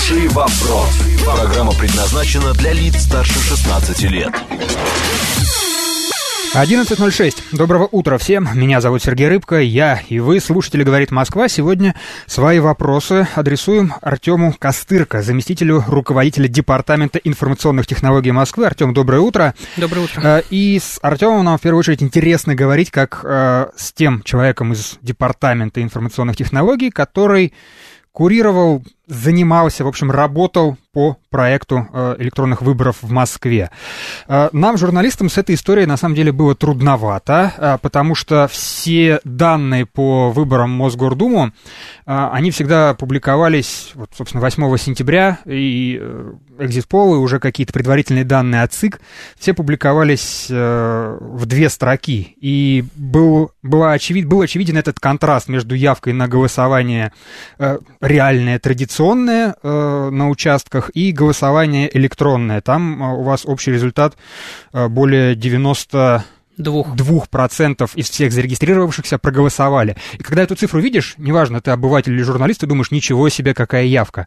Хороший вопрос. Программа предназначена для лиц старше 16 лет. 11:06. Доброго утра всем. Меня зовут Сергей Рыбко. Я и вы, слушатели «Говорит Москва», сегодня свои вопросы адресуем Артему Костырко, заместителю руководителя Департамента информационных технологий Москвы. Артем, доброе утро. Доброе утро. И с Артемом нам в первую очередь интересно говорить как с тем человеком из Департамента информационных технологий, который курировал, занимался, в общем, работал по проекту электронных выборов в Москве. Нам, журналистам, с этой историей, на самом деле, было трудновато, потому что все данные по выборам в Мосгордуму, они всегда публиковались, вот, собственно, 8 сентября, и экзит-полы, уже какие-то предварительные данные от ЦИК, все публиковались в 2 строки. И был очевиден этот контраст между явкой на голосование реальное, традиционное на участках, и голосование электронное. Там у вас общий результат более 92% из всех зарегистрировавшихся проголосовали. И когда эту цифру видишь, неважно, ты обыватель или журналист, ты думаешь, ничего себе, какая явка.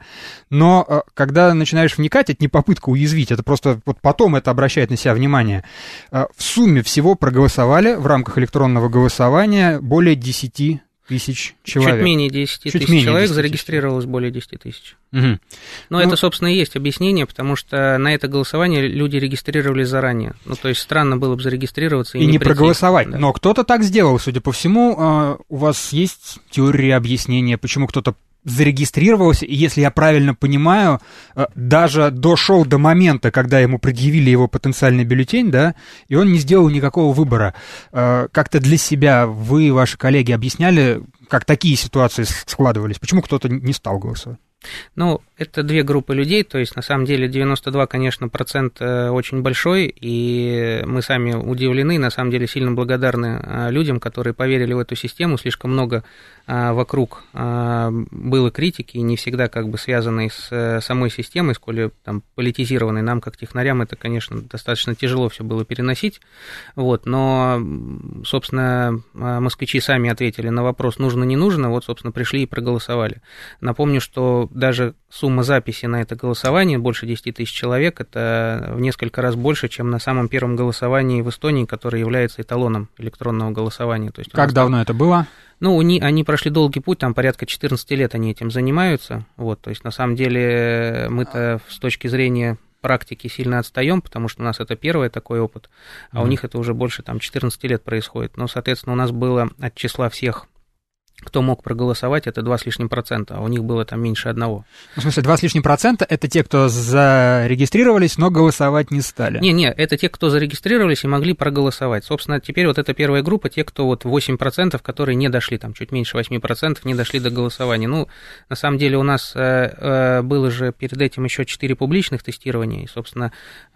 Но когда начинаешь вникать, это не попытка уязвить, это просто вот потом это обращает на себя внимание. В сумме всего проголосовали в рамках электронного голосования более 10 тысяч человек. Чуть менее 10 тысяч человек, зарегистрировалось более 10 тысяч. Угу. Но это, собственно, и есть объяснение, потому что на это голосование люди регистрировались заранее. Ну, то есть странно было бы зарегистрироваться и не прийти. Проголосовать. Да. Но кто-то так сделал, судя по всему. У вас есть теория объяснения, почему кто-то зарегистрировался, и, если я правильно понимаю, даже дошел до момента, когда ему предъявили его потенциальный бюллетень, да, и он не сделал никакого выбора. Как-то для себя вы и ваши коллеги объясняли, как такие ситуации складывались? Почему кто-то не стал голосовать? Ну, это 2 группы людей, то есть, на самом деле, 92, конечно, процент очень большой, и мы сами удивлены, на самом деле, сильно благодарны людям, которые поверили в эту систему. Слишком много вокруг было критики, не всегда как бы связанной с самой системой, сколь там политизированной. Нам, как технарям, это, конечно, достаточно тяжело все было переносить, вот, но, собственно, москвичи сами ответили на вопрос нужно-не нужно, вот, собственно, пришли и проголосовали. Напомню, что даже сумма записи на это голосование, больше 10 тысяч человек, это в несколько раз больше, чем на самом первом голосовании в Эстонии, которое является эталоном электронного голосования. То есть как давно это было? Ну, они прошли долгий путь, там порядка 14 лет они этим занимаются, вот, то есть на самом деле мы-то с точки зрения практики сильно отстаем, потому что у нас это первый такой опыт, а у них это уже больше там 14 лет происходит, но, соответственно, у нас было от числа всех, кто мог проголосовать, это 2 с лишним процента, а у них было там меньше 1. В смысле, 2 с лишним процента — это те, кто зарегистрировались, но голосовать не стали? Не, это те, кто зарегистрировались и могли проголосовать. Собственно, теперь вот эта первая группа, те, кто вот 8%, которые не дошли, там чуть меньше 8%, не дошли до голосования. Ну, на самом деле у нас было же перед этим еще 4 публичных тестирования, и, собственно,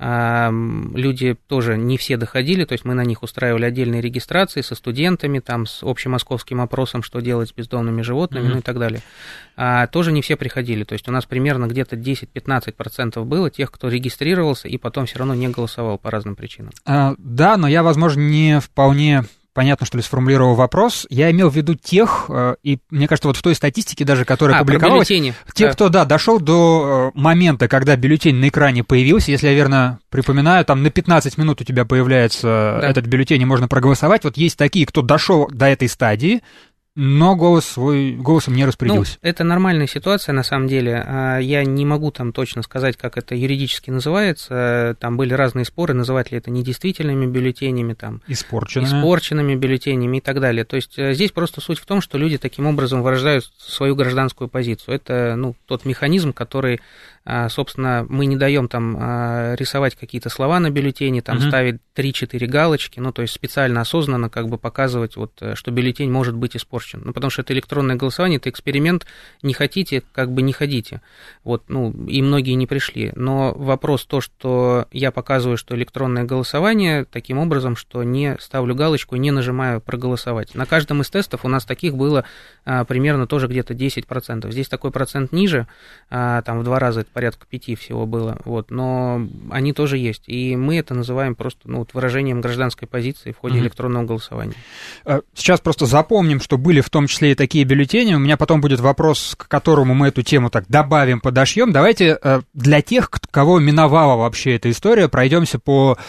люди тоже не все доходили, то есть мы на них устраивали отдельные регистрации со студентами, там, с общемосковским опросом, что делать с бездомными животными, ну и так далее. Тоже не все приходили, то есть у нас примерно где-то 10-15% было тех, кто регистрировался и потом все равно не голосовал по разным причинам. Да, но я, возможно, не вполне понятно, что ли, сформулировал вопрос. Я имел в виду тех, и мне кажется, вот в той статистике даже, которая публиковалась, те, кто, да, дошел до момента, когда бюллетень на экране появился, если я верно припоминаю, там на 15 минут у тебя появляется этот бюллетень, и можно проголосовать. Вот есть такие, кто дошел до этой стадии, но голосом не распорядился. Ну, это нормальная ситуация, на самом деле. Я не могу там точно сказать, как это юридически называется. Там были разные споры, называть ли это недействительными бюллетенями, там, испорченными бюллетенями и так далее. То есть здесь просто суть в том, что люди таким образом выражают свою гражданскую позицию. Это, ну, тот механизм, который, собственно, мы не даем там рисовать какие-то слова на бюллетене, там ставить 3-4 галочки, ну, то есть специально, осознанно как бы показывать, вот, что бюллетень может быть испорчен. Ну, потому что это электронное голосование, это эксперимент, не хотите, как бы не ходите. Вот, ну, и многие не пришли. Но вопрос то, что я показываю, что электронное голосование таким образом, что не ставлю галочку и не нажимаю проголосовать. На каждом из тестов у нас таких было примерно тоже где-то 10%. Здесь такой процент ниже, там в 2 раза, порядка 5 всего было, вот, но они тоже есть, и мы это называем просто выражением гражданской позиции в ходе электронного голосования. Сейчас просто запомним, что были в том числе и такие бюллетени. У меня потом будет вопрос, к которому мы эту тему так добавим, подошьем. Давайте для тех, кого миновала вообще эта история, пройдемся по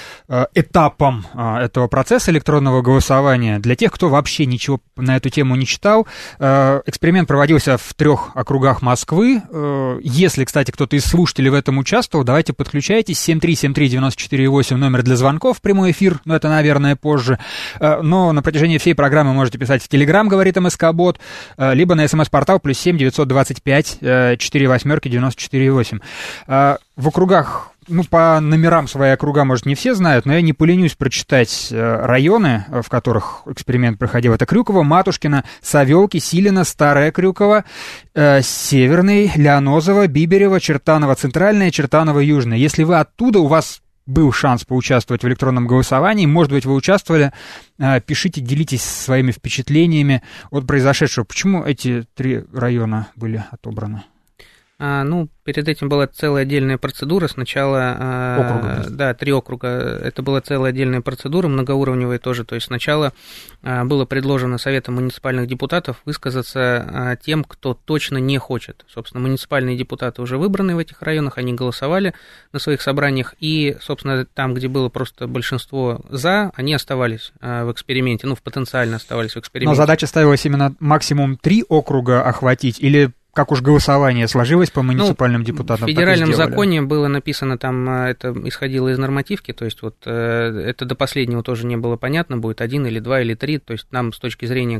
этапам этого процесса электронного голосования. Для тех, кто вообще ничего на эту тему не читал, эксперимент проводился в 3 округах Москвы. Если, кстати, кто-то из слушателей в этом участвовал, давайте подключайтесь. 7373948 номер для звонков в прямой эфир, но это, наверное, позже. Но на протяжении всей программы можете писать в Telegram, говорит МСК-бот, либо на СМС-портал +7 925 48 94 8. В округах, по номерам свои округа, может, не все знают, но я не поленюсь прочитать районы, в которых эксперимент проходил. Это Крюково, Матушкино, Савелки, Силино, Старое Крюково, Северный, Леонозово, Биберево, Чертаново, Центральное, Чертаново, Южное. Если вы оттуда, у вас был шанс поучаствовать в электронном голосовании, может быть, вы участвовали, пишите, делитесь своими впечатлениями от произошедшего. Почему эти 3 района были отобраны? Перед этим была целая отдельная процедура. Сначала... Да, 3 округа. Это была целая отдельная процедура, многоуровневая тоже. То есть сначала было предложено Советом муниципальных депутатов высказаться тем, кто точно не хочет. Собственно, муниципальные депутаты уже выбраны в этих районах, они голосовали на своих собраниях, и, собственно, там, где было просто большинство «за», они оставались в эксперименте, потенциально оставались в эксперименте. Но задача ставилась именно максимум 3 округа охватить, или... Как уж голосование сложилось по муниципальным депутатам? В федеральном законе было написано, там это исходило из нормативки, то есть это до последнего тоже не было понятно, будет 1 или 2 или 3, то есть нам с точки зрения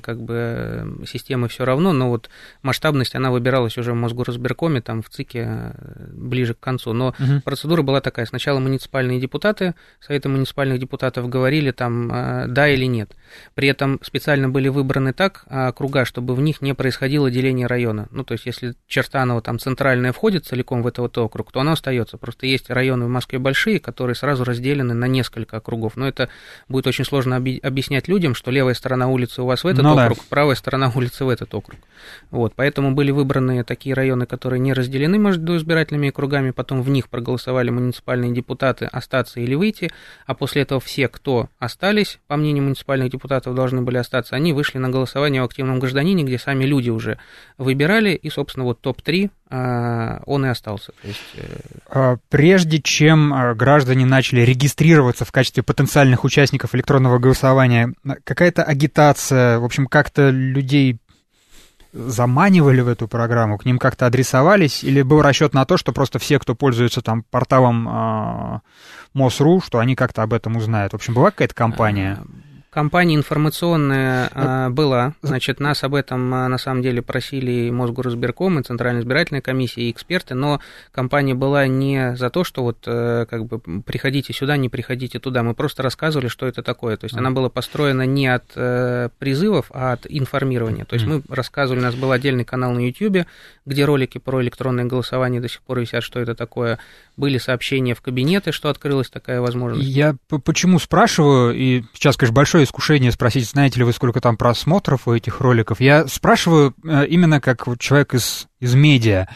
системы все равно, но масштабность, она выбиралась уже в Мосгоризбиркоме, там в ЦИКе ближе к концу, но процедура была такая: сначала муниципальные депутаты, Советы муниципальных депутатов говорили там да или нет, при этом специально были выбраны так округа, чтобы в них не происходило деление района, то есть если Чертаново там центральное входит целиком в этот округ, то оно остается. Просто есть районы в Москве большие, которые сразу разделены на несколько округов. Но это будет очень сложно объяснять людям, что левая сторона улицы у вас в этот округ, правая сторона улицы в этот округ. Поэтому были выбраны такие районы, которые не разделены между избирательными округами, потом в них проголосовали муниципальные депутаты остаться или выйти, а после этого все, кто остались, по мнению муниципальных депутатов, должны были остаться, они вышли на голосование в активном гражданине, где сами люди уже выбирали, и, собственно, топ-3, он и остался. То есть... Прежде чем граждане начали регистрироваться в качестве потенциальных участников электронного голосования, какая-то агитация, в общем, как-то людей заманивали в эту программу, к ним как-то адресовались, или был расчет на то, что просто все, кто пользуется там порталом МОС.ру, что они как-то об этом узнают? В общем, была какая-то кампания? Кампания информационная была, значит, нас об этом на самом деле просили и Мосгоризбирком, и Центральная избирательная комиссия, и эксперты, но кампания была не за то, что приходите сюда, не приходите туда, мы просто рассказывали, что это такое, то есть она была построена не от призывов, а от информирования, то есть мы рассказывали, у нас был отдельный канал на YouTube, где ролики про электронное голосование до сих пор висят, что это такое, были сообщения в кабинеты, что открылась такая возможность. Я почему спрашиваю, и сейчас, конечно, большое искушение спросить, знаете ли вы, сколько там просмотров у этих роликов. Я спрашиваю именно как человек из медиа.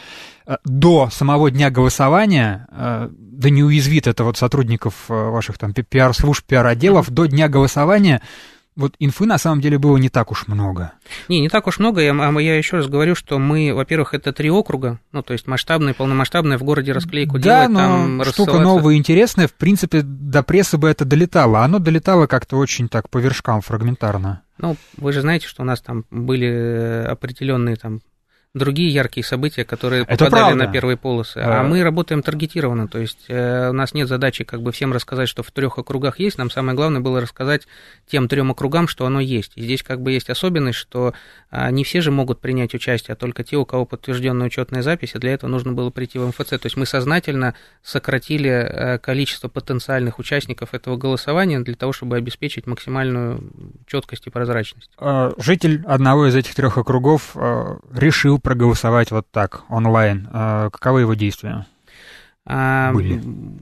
До самого дня голосования, да не уязвит это сотрудников ваших там пиар-служб, пиар-отделов, до дня голосования инфы на самом деле было не так уж много. Не так уж много. Я еще раз говорю, что мы, во-первых, это 3 округа, то есть масштабные, полномасштабные, в городе расклейку делать, там рассылаться. Штука новая и интересная, в принципе, до прессы бы это долетало. Оно долетало как-то очень так по вершкам, фрагментарно. Вы же знаете, что у нас там были определенные другие яркие события, которые попадали на первые полосы. А мы работаем таргетированно, то есть у нас нет задачи всем рассказать, что в 3 округах есть, нам самое главное было рассказать тем 3 округам, что оно есть. И здесь есть особенность, что не все же могут принять участие, а только те, у кого подтвержденная учетная запись, и для этого нужно было прийти в МФЦ. То есть мы сознательно сократили количество потенциальных участников этого голосования для того, чтобы обеспечить максимальную четкость и прозрачность. Житель одного из этих 3 округов решил проголосовать так, онлайн. Каковы его действия были?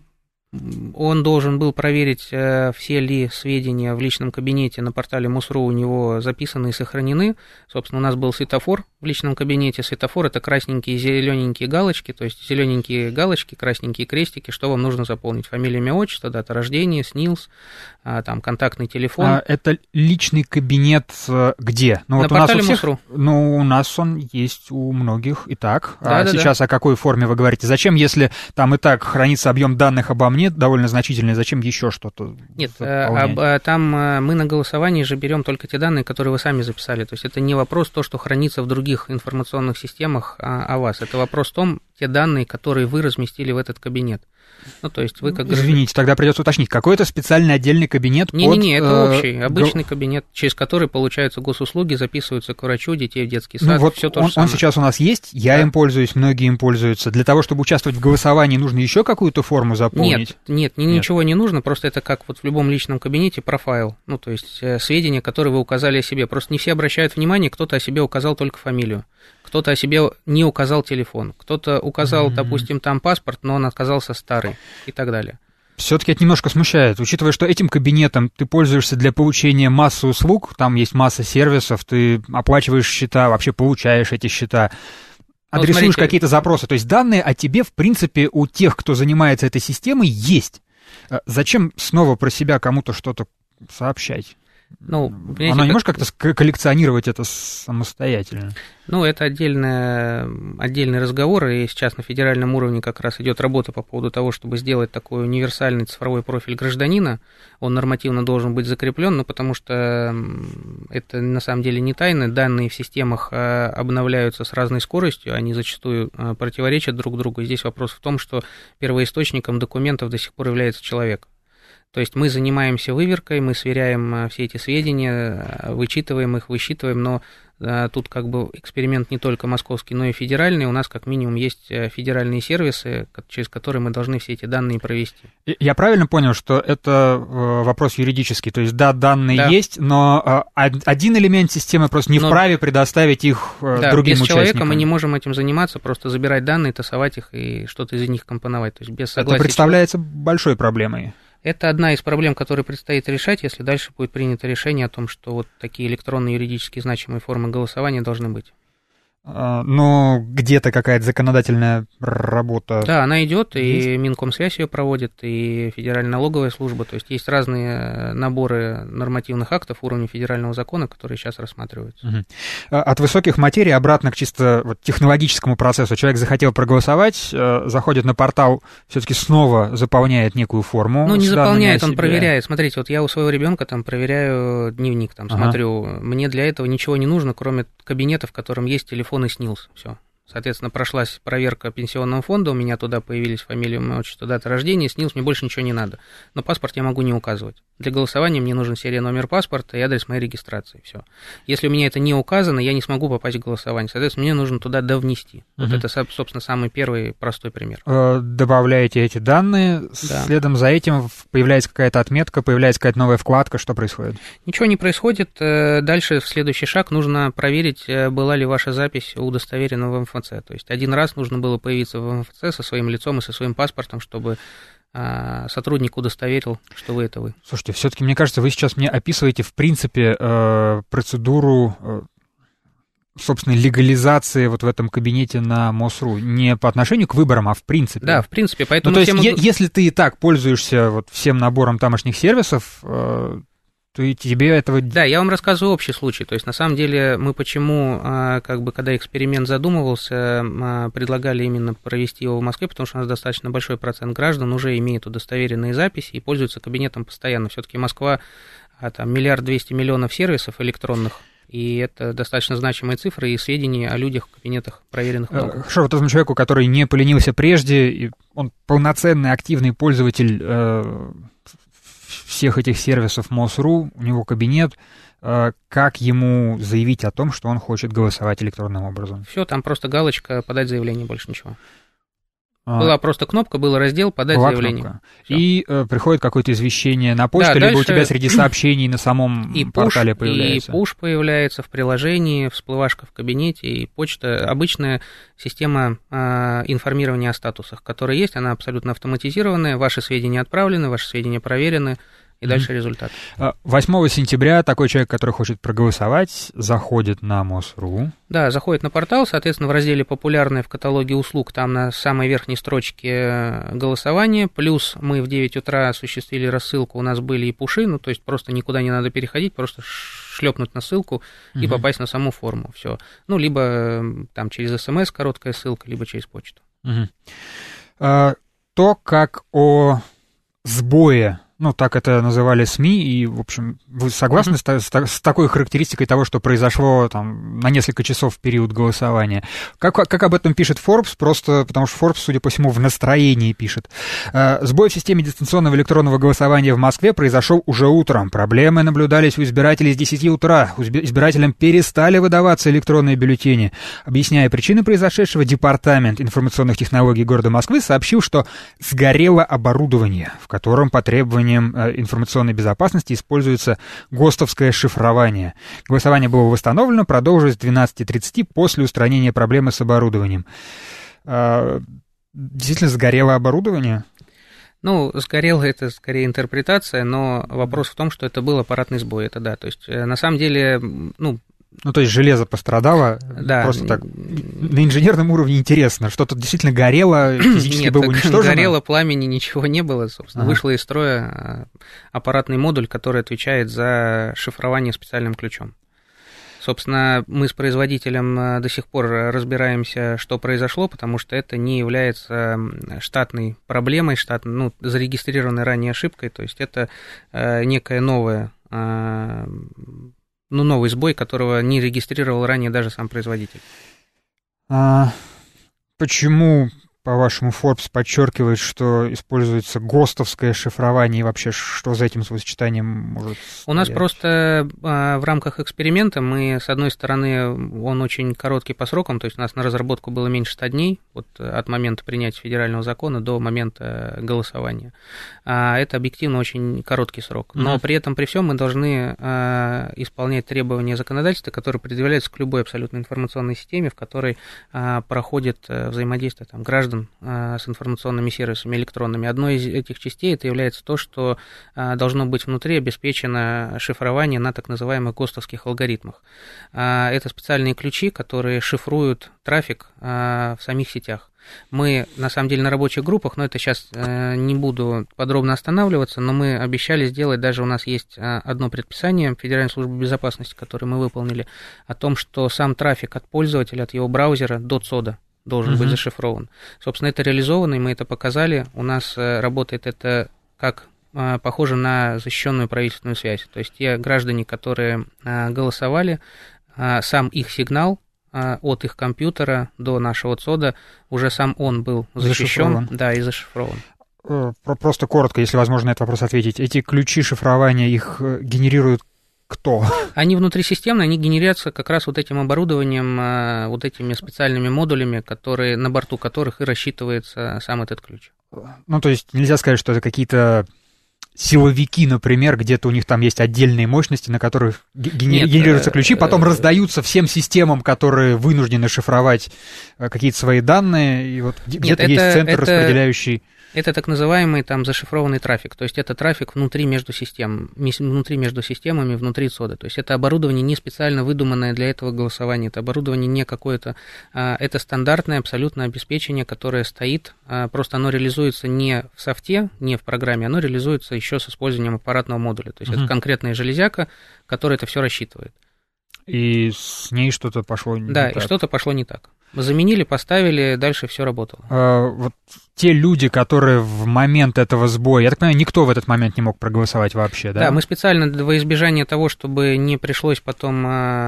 Он должен был проверить, все ли сведения в личном кабинете на портале МОСРУ у него записаны и сохранены. Собственно, у нас был светофор в личном кабинете. Светофор — это красненькие и зелененькие галочки, то есть зелененькие галочки, красненькие крестики, что вам нужно заполнить: фамилия, имя, отчество, дата рождения, СНИЛС, там, контактный телефон. Это личный кабинет где? Ну, на вот портале МОСРУ. Ну, у нас он есть у многих и так. Да, сейчас о какой форме вы говорите? Зачем, если там и так хранится объем данных обо мне довольно значительный, зачем еще что-то? Нет, там мы на голосовании же берем только те данные, которые вы сами записали. То есть это не вопрос то, что хранится в других информационных системах о вас. Это вопрос в том, те данные, которые вы разместили в этот кабинет. Ну, то есть вы как... Извините, тогда придется уточнить, какой-то специальный отдельный кабинет? Не-не-не, это общий, обычный кабинет, через который получаются госуслуги, записываются к врачу, детей в детский сад, ну, вот все то же самое. Он сейчас у нас есть, я им пользуюсь, многие им пользуются. Для того, чтобы участвовать в голосовании, нужно еще какую-то форму заполнить? Нет, ничего не нужно, просто это как вот в любом личном кабинете профайл, ну, то есть сведения, которые вы указали о себе. Просто не все обращают внимание, кто-то о себе указал только фамилию, кто-то о себе не указал телефон, кто-то указал, допустим, там паспорт, но он оказался старый и так далее. Все-таки это немножко смущает, учитывая, что этим кабинетом ты пользуешься для получения массы услуг, там есть масса сервисов, ты оплачиваешь счета, вообще получаешь эти счета, адресуешь какие-то запросы, то есть данные о тебе, в принципе, у тех, кто занимается этой системой, есть. Зачем снова про себя кому-то что-то сообщать? Ну, она не может как-то коллекционировать это самостоятельно? Ну, это отдельный разговор, и сейчас на федеральном уровне как раз идет работа по поводу того, чтобы сделать такой универсальный цифровой профиль гражданина. Он нормативно должен быть закреплен, но потому что это на самом деле не тайна, данные в системах обновляются с разной скоростью, они зачастую противоречат друг другу. И здесь вопрос в том, что первоисточником документов до сих пор является человек. То есть мы занимаемся выверкой, мы сверяем все эти сведения, вычитываем их, высчитываем, но тут как бы эксперимент не только московский, но и федеральный. У нас как минимум есть федеральные сервисы, через которые мы должны все эти данные провести. Я правильно понял, что это вопрос юридический? То есть да, данные есть, но один элемент системы просто не вправе предоставить их другим без участникам? Человека мы не можем этим заниматься, просто забирать данные, тасовать их и что-то из них компоновать. То есть без согласия. Это представляется большой проблемой. Это одна из проблем, которые предстоит решать, если дальше будет принято решение о том, что вот такие электронные юридически значимые формы голосования должны быть. Но где-то какая-то законодательная работа. Да, она идет, и Минкомсвязь ее проводит, и Федеральная налоговая служба. То есть есть разные наборы нормативных актов уровня федерального закона, которые сейчас рассматриваются. Угу. От высоких материй обратно к чисто вот технологическому процессу. Человек захотел проголосовать, заходит на портал, все-таки снова заполняет некую форму. Ну, не заполняет, он проверяет. Смотрите, вот я у своего ребенка там проверяю дневник, там смотрю. Мне для этого ничего не нужно, кроме кабинета, в котором есть телефон и СНИЛС, все. Соответственно, прошлась проверка пенсионного фонда, у меня туда появились фамилия, имя, отчество, дата рождения, СНИЛС, мне больше ничего не надо. Но паспорт я могу не указывать. Для голосования мне нужен серия, номер паспорта и адрес моей регистрации, все. Если у меня это не указано, я не смогу попасть в голосование. Соответственно, мне нужно туда довнести. Вот это, собственно, самый первый простой пример. Добавляете эти данные, следом за этим появляется какая-то отметка, появляется какая-то новая вкладка, что происходит? Ничего не происходит. Дальше в следующий шаг нужно проверить, была ли ваша запись удостоверена в МФЦ. То есть один раз нужно было появиться в МФЦ со своим лицом и со своим паспортом, чтобы сотрудник удостоверил, что вы это вы. Слушайте, все-таки мне кажется, вы сейчас мне описываете в принципе процедуру собственной легализации вот в этом кабинете на МОСРУ. Не по отношению к выборам, а в принципе. Да, в принципе. Поэтому то есть если ты и так пользуешься вот всем набором тамошних сервисов, то и тебе этого... Да, я вам рассказываю общий случай. То есть, на самом деле, мы почему, как бы, когда эксперимент задумывался, предлагали именно провести его в Москве, потому что у нас достаточно большой процент граждан уже имеет удостоверенные записи и пользуются кабинетом постоянно. Все-таки Москва, там, 1 200 000 000 сервисов электронных, и это достаточно значимые цифры, и сведения о людях в кабинетах проверенных много. Хорошо, вот этому человеку, который не поленился прежде, и он полноценный, активный пользователь всех этих сервисов МОСРУ, у него кабинет, как ему заявить о том, что он хочет голосовать электронным образом? Все, там просто галочка «подать заявление», больше ничего. Была просто кнопка, был раздел «Подать заявление». И приходит какое-то извещение на почту, либо у тебя среди сообщений на самом портале появляется. И push появляется в приложении, всплывашка в кабинете, и почта. Обычная система информирования о статусах, которая есть, она абсолютно автоматизированная, ваши сведения отправлены, ваши сведения проверены. И дальше результат. 8 сентября такой человек, который хочет проголосовать, заходит на МОС.ру. Да, заходит на портал, соответственно, в разделе «Популярные» в каталоге услуг, там на самой верхней строчке голосование, плюс мы в 9 утра осуществили рассылку, у нас были и пуши, ну, то есть просто никуда не надо переходить, просто шлепнуть на ссылку и попасть на саму форму, все. Ну, либо там через СМС короткая ссылка, либо через почту. То, как о сбое, ну, так это называли СМИ, и, в общем, вы согласны с такой характеристикой того, что произошло там на несколько часов в период голосования? Как об этом пишет Forbes? Просто потому что Forbes, судя по всему, в настроении пишет. Сбой в системе дистанционного электронного голосования в Москве произошел уже утром. Проблемы наблюдались у избирателей с 10 утра. Избирателям перестали выдаваться электронные бюллетени. Объясняя причины произошедшего, Департамент информационных технологий города Москвы сообщил, что сгорело оборудование, в котором по требованиям информационной безопасности используется ГОСТовское шифрование. Голосование было восстановлено, продолжилось в 12:30 после устранения проблемы с оборудованием. Действительно, сгорело оборудование? Ну, сгорело — это скорее интерпретация, но вопрос в том, что это был аппаратный сбой, это да. То есть, на самом деле, Ну, то есть железо пострадало, да. Просто так, на инженерном уровне интересно, что тут действительно горело, физически было уничтожено? Нет, горело, пламени, ничего не было, собственно. Вышло из строя аппаратный модуль, который отвечает за шифрование специальным ключом. Собственно, мы с производителем до сих пор разбираемся, что произошло, потому что это не является штатной проблемой, зарегистрированной ранее ошибкой, то есть это некая новая... новый сбой, которого не регистрировал ранее даже сам производитель. Почему, по-вашему, Forbes подчеркивает, что используется ГОСТовское шифрование, и вообще что за этим словосочетанием может стоять? У нас просто в рамках эксперимента мы, с одной стороны, он очень короткий по срокам, то есть у нас на разработку было меньше 100 дней, вот от момента принятия федерального закона до момента голосования. Это объективно очень короткий срок. Но при этом, при всем, мы должны исполнять требования законодательства, которые предъявляются к любой абсолютно информационной системе, в которой проходит взаимодействие граждан с информационными сервисами электронными. Одной из этих частей это является то, что должно быть внутри обеспечено шифрование на так называемых ГОСТовских алгоритмах. Это специальные ключи, которые шифруют трафик в самих сетях. Мы, на самом деле, на рабочих группах, но это сейчас не буду подробно останавливаться, но мы обещали сделать, даже у нас есть одно предписание Федеральной службы безопасности, которое мы выполнили, о том, что сам трафик от пользователя, от его браузера до ЦОДа должен быть зашифрован. Собственно, это реализовано, и мы это показали. У нас работает это как похоже на защищенную правительственную связь. То есть те граждане, которые голосовали, сам их сигнал от их компьютера до нашего ЦОДа, уже сам он был защищен, да, и зашифрован. Просто коротко, если возможно на этот вопрос ответить. Эти ключи шифрования, их генерируют кто? Они внутрисистемные, они генерятся как раз вот этим оборудованием, вот этими специальными модулями, которые, на борту которых и рассчитывается сам этот ключ. Ну, то есть нельзя сказать, что это какие-то силовики, например, где-то у них там есть отдельные мощности, на которых генерируются ключи, потом раздаются всем системам, которые вынуждены шифровать какие-то свои данные, и вот где-то есть центр, распределяющий... Это так называемый зашифрованный трафик, то есть это трафик внутри между системами, внутри ЦОДа. То есть это оборудование не специально выдуманное для этого голосования, это оборудование не какое-то, это стандартное абсолютно обеспечение, которое стоит, просто оно реализуется не в софте, не в программе, оно реализуется еще с использованием аппаратного модуля. То есть это конкретная железяка, которая это все рассчитывает. И с ней что-то пошло не так. Да, и что-то пошло не так. Заменили, поставили, дальше все работало. Вот те люди, которые в момент этого сбоя, я так понимаю, никто в этот момент не мог проголосовать вообще, да? Да, мы специально во избежание того, чтобы не пришлось потом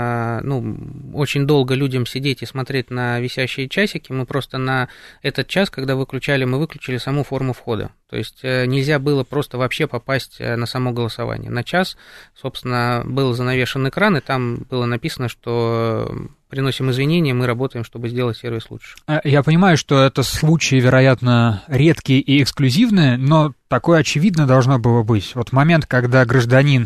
очень долго людям сидеть и смотреть на висящие часики, мы просто на этот час, когда выключали, мы выключили саму форму входа. То есть нельзя было просто вообще попасть на само голосование. На час, собственно, был занавешен экран, и там было написано, что приносим извинения, мы работаем, чтобы сделать сервис лучше. Я понимаю, что это случаи, вероятно, редкие и эксклюзивные, но такое очевидно должно было быть. Вот момент, когда гражданин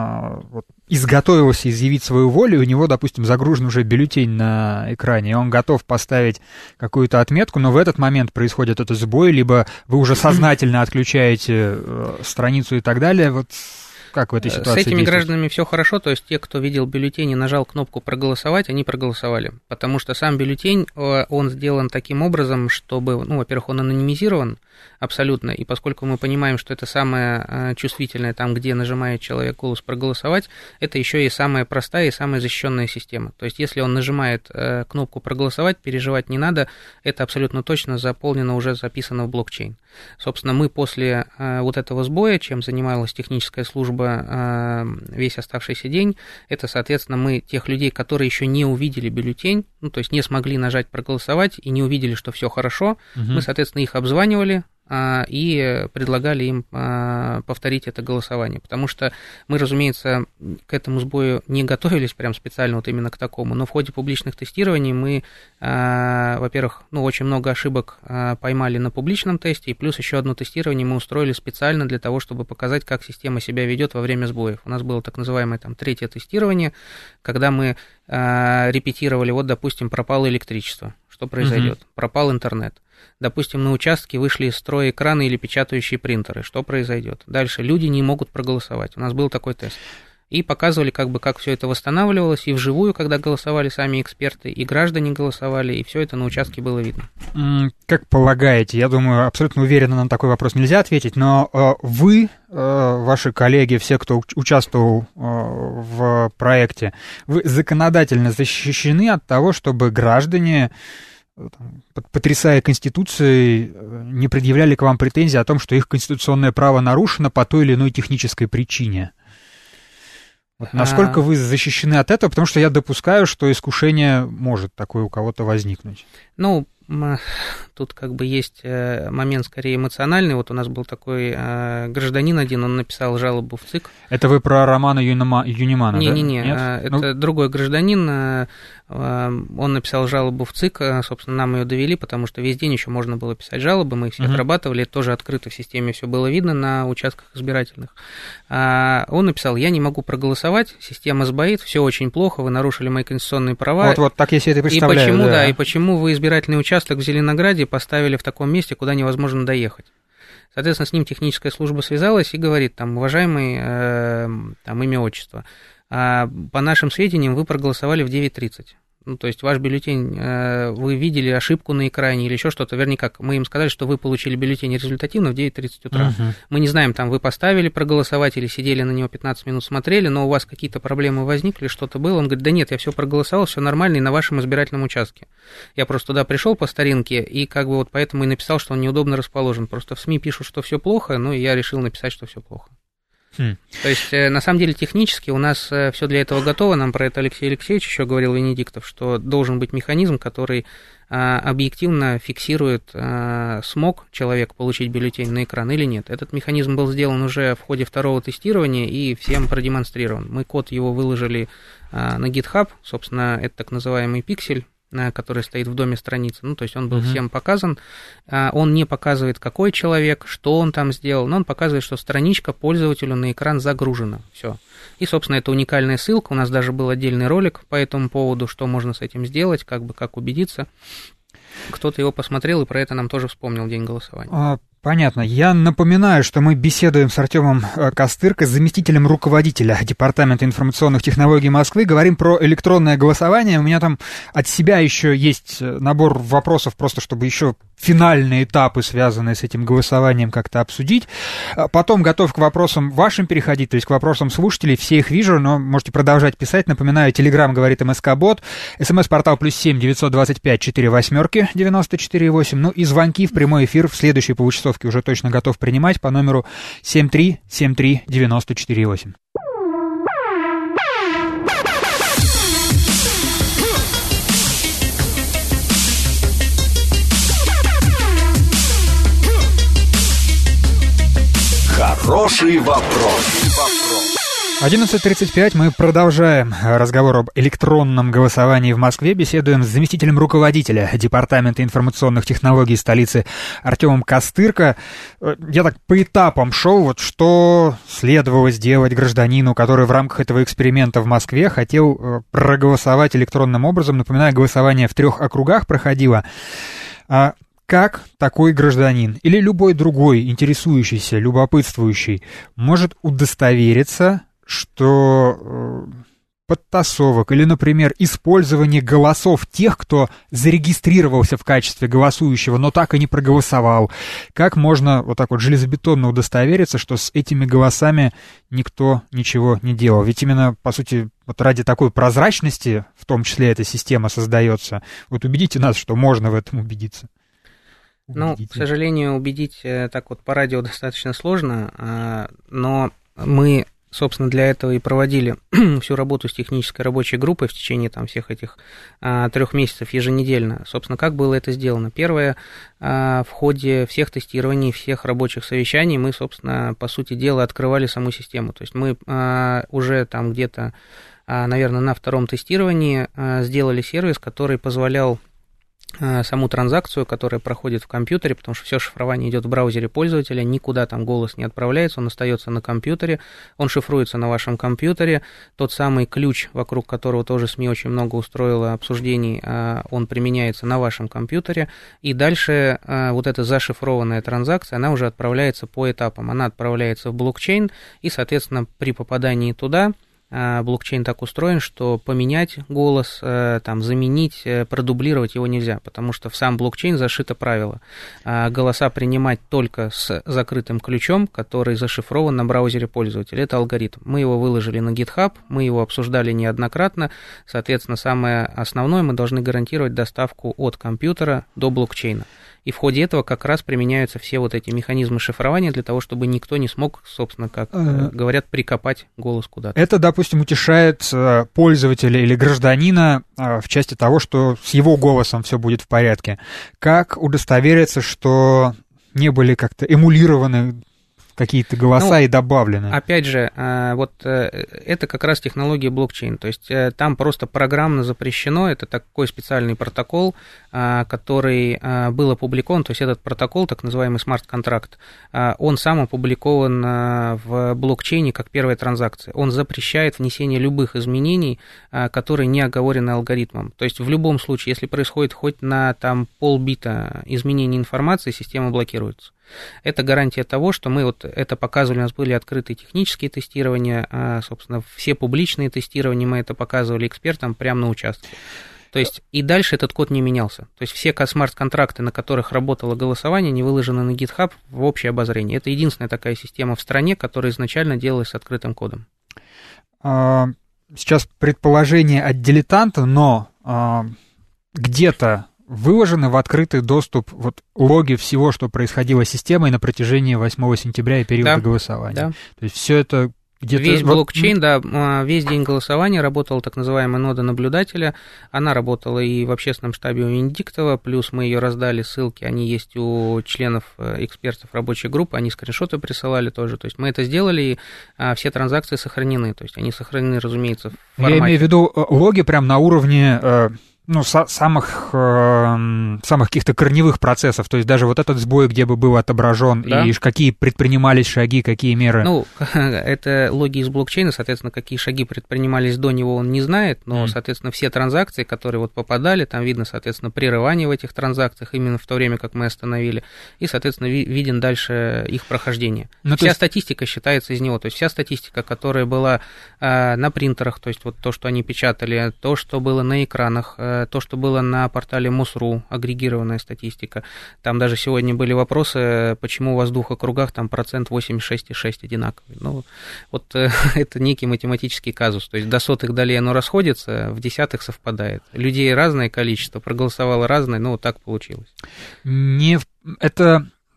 изготовился изъявить свою волю, у него, допустим, загружен уже бюллетень на экране, и он готов поставить какую-то отметку, но в этот момент происходит этот сбой, либо вы уже сознательно отключаете страницу и так далее. Вот как в этой ситуации с этими гражданами все хорошо, то есть те, кто видел бюллетень и нажал кнопку «Проголосовать», они проголосовали, потому что сам бюллетень, он сделан таким образом, чтобы, во-первых, он анонимизирован абсолютно, и поскольку мы понимаем, что это самое чувствительное, там, где нажимает человек голос «Проголосовать», это еще и самая простая и самая защищенная система. То есть если он нажимает кнопку «Проголосовать», переживать не надо, это абсолютно точно заполнено, уже записано в блокчейн. Собственно, мы после вот этого сбоя, чем занималась техническая служба весь оставшийся день, это, соответственно, мы тех людей, которые еще не увидели бюллетень, то есть не смогли нажать «Проголосовать» и не увидели, что все хорошо, мы, соответственно, их обзванивали и предлагали им повторить это голосование, потому что мы, разумеется, к этому сбою не готовились прям специально вот именно к такому, но в ходе публичных тестирований мы, во-первых, очень много ошибок поймали на публичном тесте, и плюс еще одно тестирование мы устроили специально для того, чтобы показать, как система себя ведет во время сбоев. У нас было так называемое третье тестирование, когда мы репетировали, допустим, пропало электричество, что произойдет, пропал интернет. Допустим, на участке вышли из строя экраны или печатающие принтеры. Что произойдет? Дальше люди не могут проголосовать. У нас был такой тест. И показывали, как все это восстанавливалось, и вживую, когда голосовали сами эксперты, и граждане голосовали, и все это на участке было видно. Как полагаете, я думаю, абсолютно уверенно на такой вопрос нельзя ответить, но вы, ваши коллеги, все, кто участвовал в проекте, вы законодательно защищены от того, чтобы граждане, потрясая Конституцией, не предъявляли к вам претензии о том, что их конституционное право нарушено по той или иной технической причине? Насколько вы защищены от этого? Потому что я допускаю, что искушение может такое у кого-то возникнуть. Тут есть момент скорее эмоциональный. Вот у нас был такой гражданин один, он написал жалобу в ЦИК. Это вы про Романа Юнимана, да? Не-не-не, это другой гражданин. Он написал жалобу в ЦИК, собственно, нам ее довели, потому что весь день еще можно было писать жалобы, мы их все отрабатывали, это тоже открыто в системе, все было видно на участках избирательных. Он написал: я не могу проголосовать, система сбоит, все очень плохо, вы нарушили мои конституционные права. Вот так я себе это представляю. И почему, и почему вы избирательный участок в Зеленограде поставили в таком месте, куда невозможно доехать? Соответственно, с ним техническая служба связалась и говорит: уважаемый, имя, отчество, по нашим сведениям, вы проголосовали в 9:30. То есть ваш бюллетень, вы видели ошибку на экране или еще что-то, вернее, мы им сказали, что вы получили бюллетень результативно в 9:30 утра. Мы не знаем, вы поставили проголосовать или сидели на него 15 минут, смотрели, но у вас какие-то проблемы возникли, что-то было. Он говорит: да нет, я все проголосовал, все нормально и на вашем избирательном участке. Я просто туда пришел по старинке и поэтому и написал, что он неудобно расположен. Просто в СМИ пишут, что все плохо, и я решил написать, что все плохо. То есть, на самом деле, технически у нас все для этого готово. Нам про это Алексей Алексеевич еще говорил, Венедиктов, что должен быть механизм, который объективно фиксирует, смог человек получить бюллетень на экран или нет. Этот механизм был сделан уже в ходе второго тестирования и всем продемонстрирован. Мы код его выложили на GitHub, собственно, это так называемый пиксель, который стоит в доме страницы, то есть он был всем показан, он не показывает, какой человек, что он там сделал, но он показывает, что страничка пользователю на экран загружена, все. И, собственно, это уникальная ссылка, у нас даже был отдельный ролик по этому поводу, что можно с этим сделать, как убедиться. Кто-то его посмотрел и про это нам тоже вспомнил день голосования. Понятно. Я напоминаю, что мы беседуем с Артемом Костырко, заместителем руководителя Департамента информационных технологий Москвы. Говорим про электронное голосование. У меня там от себя еще есть набор вопросов, просто чтобы еще финальные этапы, связанные с этим голосованием, как-то обсудить. Потом готов к вопросам вашим переходить, то есть к вопросам слушателей. Все их вижу, но можете продолжать писать. Напоминаю, Telegram говорит МСК-бот, СМС-портал +7 925 48 94 8. И звонки в прямой эфир в следующей получасовке уже точно готов принимать по номеру 7373 94 8. Хороший вопрос. 11:35. Мы продолжаем разговор об электронном голосовании в Москве. Беседуем с заместителем руководителя Департамента информационных технологий столицы Артемом Костырко. Я так по этапам шел, вот что следовало сделать гражданину, который в рамках этого эксперимента в Москве хотел проголосовать электронным образом. Напоминаю, голосование в 3 округах проходило. Как такой гражданин или любой другой интересующийся, любопытствующий может удостовериться, что подтасовок или, например, использование голосов тех, кто зарегистрировался в качестве голосующего, но так и не проголосовал, как можно вот так вот железобетонно удостовериться, что с этими голосами никто ничего не делал? Ведь именно, по сути, вот ради такой прозрачности, в том числе эта система создается. Вот убедите нас, что можно в этом убедиться. Ну, к сожалению, убедить так вот по радио достаточно сложно, но мы, собственно, для этого и проводили всю работу с технической рабочей группой в течение там всех этих 3 месяцев еженедельно. Собственно, как было это сделано? Первое, в ходе всех тестирований, всех рабочих совещаний мы, собственно, по сути дела, открывали саму систему. То есть мы уже там где-то, наверное, на 2-м тестировании сделали сервис, который позволял саму транзакцию, которая проходит в компьютере, потому что все шифрование идет в браузере пользователя, никуда там голос не отправляется, он остается на компьютере, он шифруется на вашем компьютере, тот самый ключ, вокруг которого тоже СМИ очень много устроило обсуждений, он применяется на вашем компьютере, и дальше вот эта зашифрованная транзакция, она уже отправляется по этапам, она отправляется в блокчейн, и, соответственно, при попадании туда блокчейн так устроен, что поменять голос, там, заменить, продублировать его нельзя, потому что в сам блокчейн зашито правило. Голоса принимать только с закрытым ключом, который зашифрован на браузере пользователя. Это алгоритм. Мы его выложили на GitHub, мы его обсуждали неоднократно. Соответственно, самое основное, мы должны гарантировать доставку от компьютера до блокчейна. И в ходе этого как раз применяются все вот эти механизмы шифрования для того, чтобы никто не смог, собственно, как говорят, прикопать голос куда-то. Это, допустим, утешает пользователя или гражданина в части того, что с его голосом все будет в порядке. Как удостовериться, что не были как-то эмулированы какие-то голоса и добавлены? Опять же, вот это как раз технология блокчейн, то есть там просто программно запрещено, это такой специальный протокол, который был опубликован, то есть этот протокол, так называемый смарт-контракт, он сам опубликован в блокчейне как первая транзакция, он запрещает внесение любых изменений, которые не оговорены алгоритмом, то есть в любом случае, если происходит хоть на там полбита изменения информации, система блокируется. Это гарантия того, что мы вот это показывали, у нас были открытые технические тестирования, собственно, все публичные тестирования мы это показывали экспертам прямо на участке. То есть и дальше этот код не менялся. То есть все смарт-контракты, на которых работало голосование, не выложены на GitHub в общее обозрение. Это единственная такая система в стране, которая изначально делалась с открытым кодом. Сейчас предположение от дилетанта, но где-то выложены в открытый доступ вот логи всего, что происходило с системой на протяжении 8 сентября и периода голосования. Да. То есть все это где-то... Весь блокчейн, да, весь день голосования работала так называемая нода наблюдателя. Она работала и в общественном штабе у Венедиктова, плюс мы ее раздали, ссылки, они есть у членов, экспертов рабочей группы, они скриншоты присылали тоже. То есть мы это сделали, и все транзакции сохранены. То есть они сохранены, разумеется, в формате... Я имею в виду логи прям на уровне... самых каких-то корневых процессов, то есть даже вот этот сбой, где бы был отображен, да. И какие предпринимались шаги, какие меры. Ну, это логи из блокчейна, соответственно, какие шаги предпринимались до него, он не знает, но, соответственно, все транзакции, которые вот попадали, там видно, соответственно, прерывание в этих транзакциях именно в то время, как мы остановили, и, соответственно, виден дальше их прохождение. Вся статистика считается из него, то есть вся статистика, которая была на принтерах, то есть вот то, что они печатали, то, что было на экранах, то, что было на портале МОСРУ, агрегированная статистика. Там даже сегодня были вопросы, почему у вас в 2 округах там процент 86,6 одинаковый. Ну, вот это некий математический казус. То есть до сотых долей оно расходится, в десятых совпадает. Людей разное количество, проголосовало разное, но вот так получилось. Это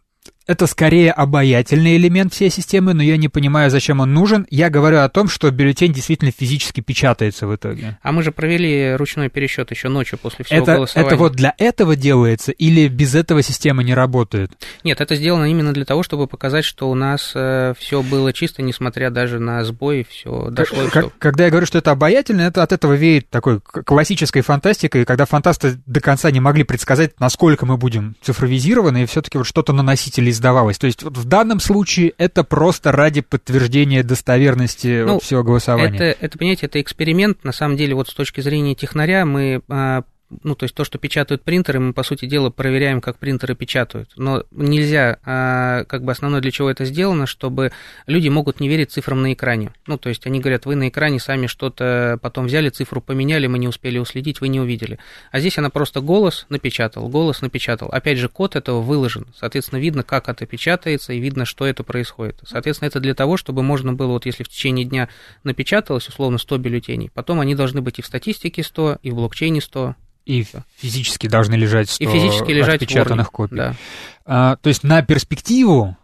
это скорее обаятельный элемент всей системы, но я не понимаю, зачем он нужен. Я говорю о том, что бюллетень действительно физически печатается в итоге. А мы же провели ручной пересчет еще ночью после всего голосования. Это вот для этого делается или без этого система не работает? Нет, это сделано именно для того, чтобы показать, что у нас все было чисто, несмотря даже на сбой, все дошло. Когда я говорю, что это обаятельно, это от этого веет такой классической фантастикой, когда фантасты до конца не могли предсказать, насколько мы будем цифровизированы, и все-таки вот что-то на носителе издавалось. То есть вот в данном случае это просто ради подтверждения достоверности всего голосования. Это, понимаете, это эксперимент. На самом деле, вот с точки зрения технаря мы... то есть то, что печатают принтеры, мы, по сути дела, проверяем, как принтеры печатают. Но нельзя, основное, для чего это сделано, чтобы люди могут не верить цифрам на экране. То есть они говорят, вы на экране сами что-то потом взяли, цифру поменяли, мы не успели уследить, вы не увидели. А здесь она просто голос напечатал. Опять же, код этого выложен. Соответственно, видно, как это печатается, и видно, что это происходит. Соответственно, это для того, чтобы можно было, вот если в течение дня напечаталось, условно, 100 бюллетеней, потом они должны быть и в статистике 100, и в блокчейне 100. И физически должны лежать 100 распечатанных копий. Да. То есть на перспективу,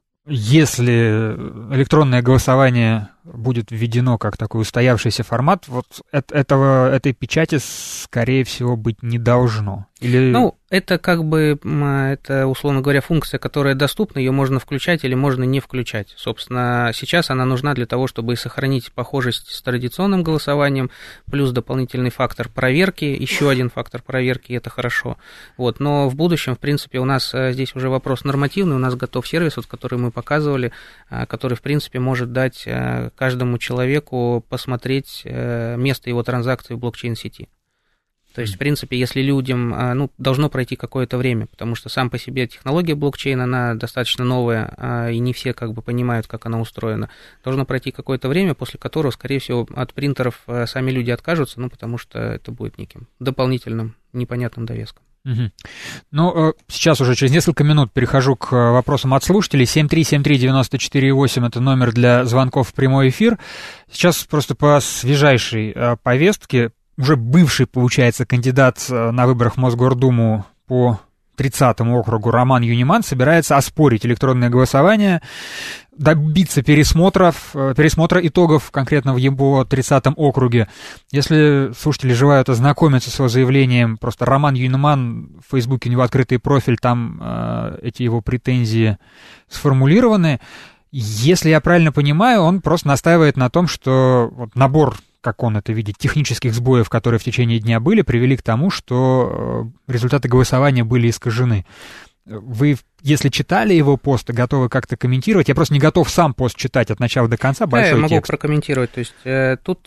если электронное голосование будет введено как такой устоявшийся формат, вот этой печати, скорее всего, быть не должно. Или... это это, условно говоря, функция, которая доступна, ее можно включать или можно не включать. Собственно, сейчас она нужна для того, чтобы сохранить похожесть с традиционным голосованием, плюс дополнительный фактор проверки, еще один фактор проверки, это хорошо. Но в будущем, в принципе, у нас здесь уже вопрос нормативный, у нас готов сервис, который мы показывали, который, в принципе, может дать каждому человеку посмотреть место его транзакции в блокчейн-сети. То есть, в принципе, если людям, должно пройти какое-то время, потому что сам по себе технология блокчейн, она достаточно новая, и не все понимают, как она устроена. Должно пройти какое-то время, после которого, скорее всего, от принтеров сами люди откажутся, потому что это будет неким дополнительным непонятным довеском. Угу. Сейчас уже через несколько минут перехожу к вопросам от слушателей. 7373948 — это номер для звонков в прямой эфир. Сейчас просто по свежайшей повестке уже бывший, получается, кандидат на выборах в Мосгордуму по 30-му округу Роман Юниман собирается оспорить электронное голосование, добиться пересмотра итогов конкретно в его 30-м округе. Если слушатели желают ознакомиться с его заявлением, просто Роман Юниман, в Фейсбуке у него открытый профиль, там эти его претензии сформулированы. Если я правильно понимаю, он просто настаивает на том, что набор, как он это видит, технических сбоев, которые в течение дня были, привели к тому, что результаты голосования были искажены. Вы, если читали его пост, готовы как-то комментировать? Я просто не готов сам пост читать от начала до конца, большой текст. Я могу прокомментировать. То есть тут,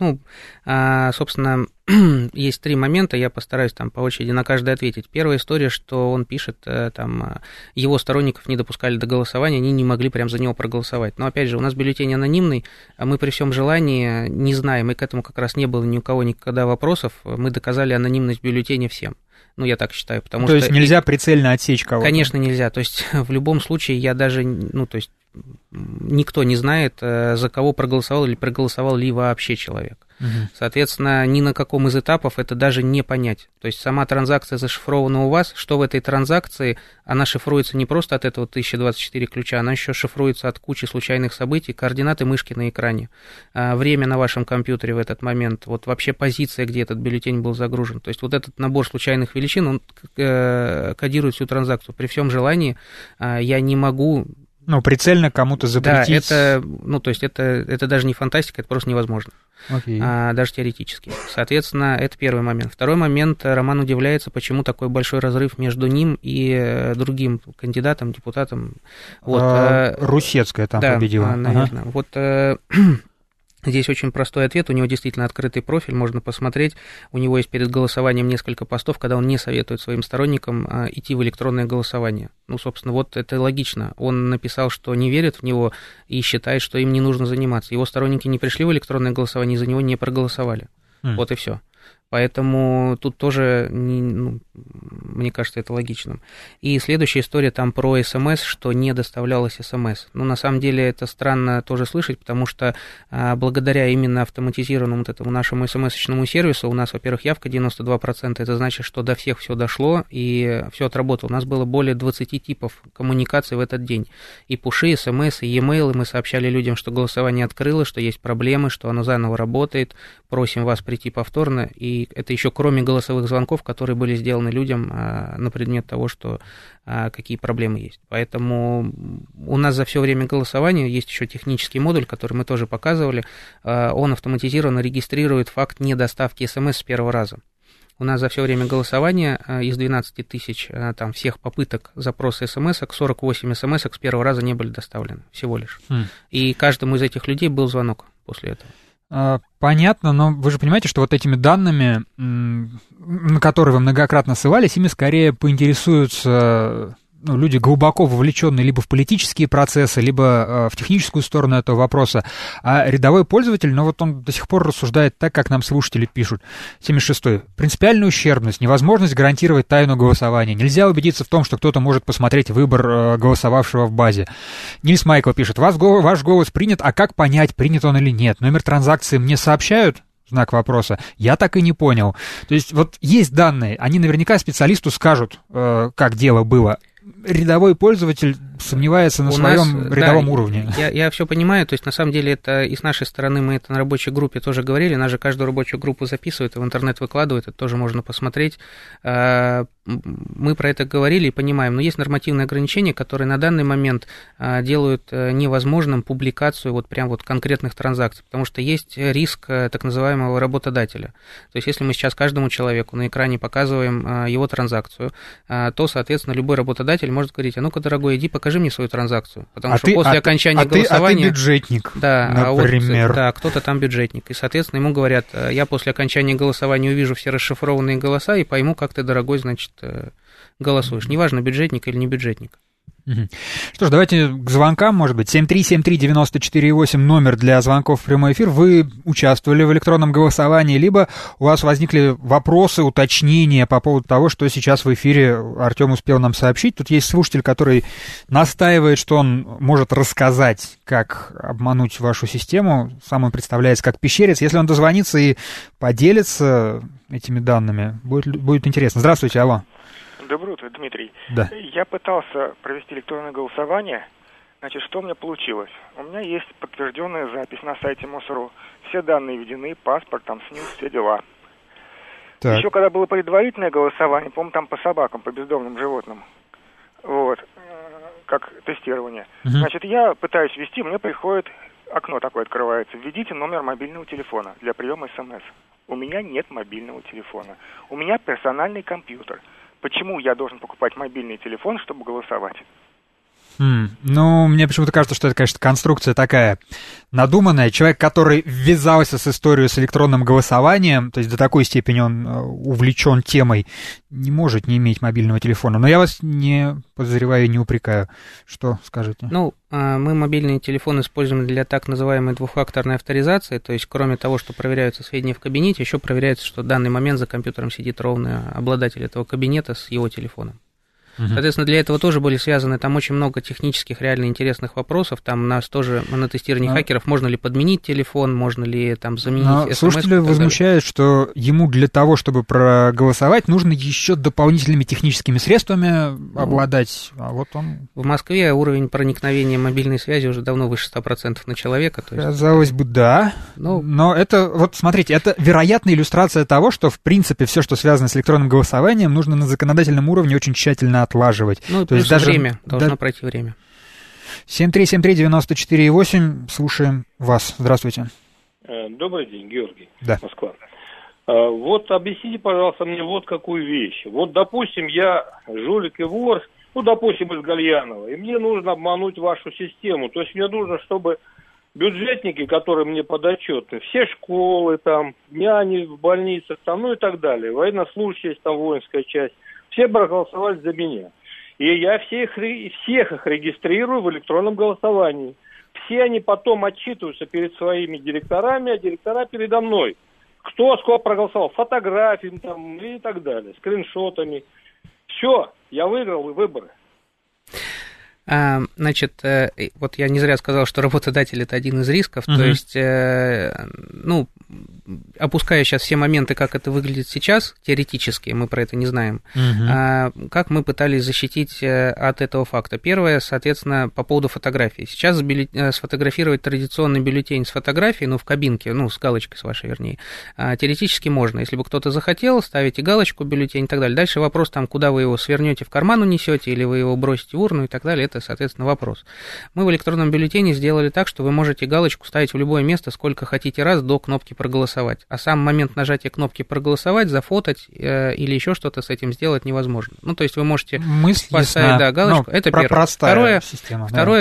собственно, есть три момента, я постараюсь по очереди на каждый ответить. Первая история, что он пишет, его сторонников не допускали до голосования, они не могли прям за него проголосовать. Но, опять же, у нас бюллетень анонимный, мы при всем желании не знаем, и к этому как раз не было ни у кого никогда вопросов, мы доказали анонимность бюллетеня всем. Я так считаю, потому что... То есть нельзя прицельно отсечь кого-то? Конечно, нельзя. То есть в любом случае я даже, никто не знает, за кого проголосовал или проголосовал ли вообще человек. Соответственно, ни на каком из этапов это даже не понять. То есть сама транзакция зашифрована у вас, что в этой транзакции, она шифруется не просто от этого 1024 ключа, она еще шифруется от кучи случайных событий, координаты мышки на экране, время на вашем компьютере в этот момент, вообще позиция, где этот бюллетень был загружен. То есть этот набор случайных величин, он кодирует всю транзакцию. При всем желании я не могу... прицельно кому-то запретить. Да, это даже не фантастика, это просто невозможно. Даже теоретически. Соответственно, это первый момент. Второй момент, Роман удивляется, почему такой большой разрыв между ним и другим кандидатом, депутатом. Русецкая там победила. Наверное. Здесь очень простой ответ, у него действительно открытый профиль, можно посмотреть, у него есть перед голосованием несколько постов, когда он не советует своим сторонникам идти в электронное голосование. Собственно, это логично, он написал, что не верит в него и считает, что им не нужно заниматься. Его сторонники не пришли в электронное голосование, и за него не проголосовали. И все. Поэтому тут тоже, мне кажется, это логичным. И следующая история там про СМС, что не доставлялось СМС. На самом деле это странно тоже слышать, потому что благодаря именно автоматизированному вот этому нашему СМС-очному сервису у нас, во-первых, явка 92%, это значит, что до всех все дошло и все отработало. У нас было более 20 типов коммуникаций в этот день. И пуши, СМС, и e-mail, и мы сообщали людям, что голосование открылось, что есть проблемы, что оно заново работает, просим вас прийти повторно, и это еще кроме голосовых звонков, которые были сделаны людям на предмет того, что какие проблемы есть. Поэтому у нас за все время голосования есть еще технический модуль, который мы тоже показывали, он автоматизированно регистрирует факт недоставки СМС с первого раза. У нас за все время голосования из 12 тысяч там, всех попыток запроса смс-ок, 48 смс-ок с первого раза не были доставлены, всего лишь. И каждому из этих людей был звонок после этого. Понятно, но вы же понимаете, что вот этими данными, на которые вы многократно ссылались, ими скорее поинтересуются люди, глубоко вовлеченные либо в политические процессы, либо в техническую сторону этого вопроса. А рядовой пользователь, вот он до сих пор рассуждает так, как нам слушатели пишут. 76-й. Принципиальная ущербность, невозможность гарантировать тайну голосования. Нельзя убедиться в том, что кто-то может посмотреть выбор голосовавшего в базе. Нильс Майкл пишет: ваш голос принят, а как понять, принят он или нет? Номер транзакции мне сообщают? Знак вопроса. Я так и не понял. То есть вот есть данные, они наверняка специалисту скажут, как дело было. Рядовой пользователь сомневается на своем рядовом уровне. Я все понимаю, то есть на самом деле это и с нашей стороны мы это на рабочей группе тоже говорили, нас же каждую рабочую группу записывают и в интернет выкладывают, это тоже можно посмотреть. Мы про это говорили и понимаем, но есть нормативные ограничения, которые на данный момент делают невозможным публикацию вот прям вот конкретных транзакций, потому что есть риск так называемого работодателя. То есть если мы сейчас каждому человеку на экране показываем его транзакцию, то, соответственно, любой работодатель может говорить: а ну-ка, дорогой, иди покажи мне свою транзакцию, потому что после окончания голосования... ты бюджетник, да, например. Да, кто-то там бюджетник, и, соответственно, ему говорят: я после окончания голосования увижу все расшифрованные голоса и пойму, как ты, дорогой, значит, голосуешь. Неважно, бюджетник или не бюджетник. Что ж, давайте к звонкам, может быть. 7373948, номер для звонков в прямой эфир. Вы участвовали в электронном голосовании, либо у вас возникли вопросы, уточнения по поводу того, что сейчас в эфире Артем успел нам сообщить. Тут есть слушатель, который настаивает, что он может рассказать, как обмануть вашу систему. Сам он представляется как пещерец. Если он дозвонится и поделится этими данными, будет интересно. Здравствуйте, алло. Доброе утро, Дмитрий. Да. Я пытался провести электронное голосование. Значит, что у меня получилось? У меня есть подтвержденная запись на сайте МОСРУ. Все данные введены, паспорт, там, СНИЛС, все дела. Так. Еще когда было предварительное голосование, по-моему, там по собакам, по бездомным животным, вот, как тестирование. Значит, я пытаюсь ввести, мне приходит окно такое открывается. Введите номер мобильного телефона для приема СМС. У меня нет мобильного телефона. У меня персональный компьютер. Почему я должен покупать мобильный телефон, чтобы голосовать? Мне почему-то кажется, что это, конечно, конструкция такая надуманная. Человек, который ввязался с историей с электронным голосованием, то есть до такой степени он увлечен темой, не может не иметь мобильного телефона. Но я вас не подозреваю и не упрекаю. Что скажете? Мы мобильный телефон используем для так называемой двухфакторной авторизации, то есть кроме того, что проверяются сведения в кабинете, еще проверяется, что в данный момент за компьютером сидит ровно обладатель этого кабинета с его телефоном. Соответственно, для этого тоже были связаны там очень много технических, реально интересных вопросов. Там нас тоже на тестировании хакеров, можно ли подменить телефон, можно ли там заменить смс. Слушатели возмущают, что ему для того, чтобы проголосовать, нужно еще дополнительными техническими средствами обладать. А вот он... В Москве уровень проникновения мобильной связи уже давно выше 100% на человека. То есть... Казалось бы, да. Но это, вот смотрите, это вероятная иллюстрация того, что, в принципе, все, что связано с электронным голосованием, нужно на законодательном уровне очень тщательно отлаживать. То есть даже время, должно пройти время. 7373948, слушаем вас. Здравствуйте. Добрый день, Георгий, да. Москва. Вот объясните, пожалуйста, мне вот какую вещь. Вот, допустим, я жулик и вор, допустим, из Гальянова, и мне нужно обмануть вашу систему. То есть мне нужно, чтобы бюджетники, которые мне подотчетны, все школы, там, няни в больницах, там, и так далее, военнослужащие, там, воинская часть, все проголосовали за меня. И я всех их регистрирую в электронном голосовании. Все они потом отчитываются перед своими директорами, а директора передо мной. кто сколько проголосовал, фотографиями там и так далее, скриншотами. Все, я выиграл выборы. Значит, вот я не зря сказал, что работодатель – это один из рисков, то есть, ну, опуская сейчас все моменты, как это выглядит сейчас, теоретически, мы про это не знаем, как мы пытались защитить от этого факта. Первое, соответственно, по поводу фотографий. Сейчас сфотографировать традиционный бюллетень с фотографией, ну, в кабинке, ну, с галочкой с вашей, вернее, теоретически можно. Если бы кто-то захотел, ставите галочку, бюллетень и так далее. Дальше вопрос, там, куда вы его свернете, в карман унесете, или вы его бросите в урну и так далее, это, соответственно, вопрос. Мы в электронном бюллетене сделали так, что вы можете галочку ставить в любое место, сколько хотите раз, до кнопки «Проголосовать». А сам момент нажатия кнопки «Проголосовать», зафотать или еще что-то с этим сделать невозможно. Ну, то есть вы можете поставить, да, галочку. Это первое. Второе,